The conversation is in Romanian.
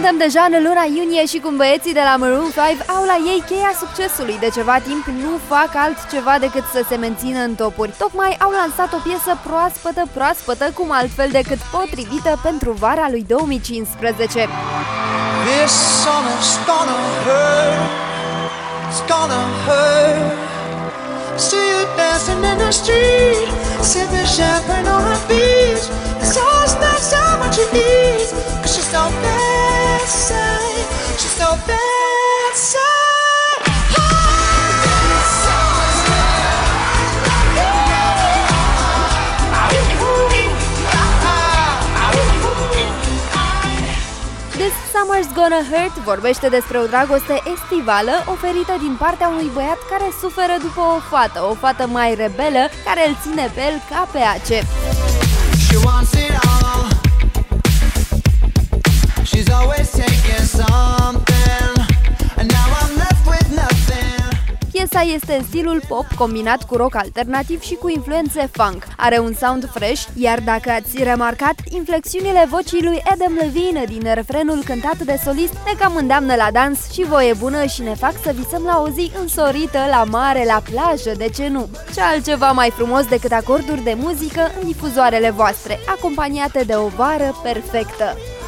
Suntem deja în luna iunie și cum băieții de la Maroon 5 au la ei cheia succesului. De ceva timp nu fac altceva decât să se mențină în topuri. Tocmai au lansat o piesă proaspătă, cum altfel decât potrivită pentru vara lui 2015. This summer's gonna hurt, it's gonna hurt. See you dancing in the street, sipping champagne on the beach. It's all not so much you eat, 'cause she's so bad side, she's so bad side. This Summer's Gonna Hurt vorbește despre o dragoste estivală oferită din partea unui băiat care suferă după o fată mai rebelă care îl ține pe el ca pe ace. She wants it all. She's always taking something, and now I'm left with nothing. Piesa este în stilul pop combinat cu rock alternativ și cu influențe funk. Are un sound fresh, iar dacă ați remarcat, inflexiunile vocii lui Adam Levine din refrenul cântat de solist ne cam îndeamnă la dans și voie bună și ne fac să visăm la o zi însorită, la mare, la plajă, de ce nu? Ce altceva mai frumos decât acorduri de muzică în difuzoarele voastre, acompaniate de o vară perfectă.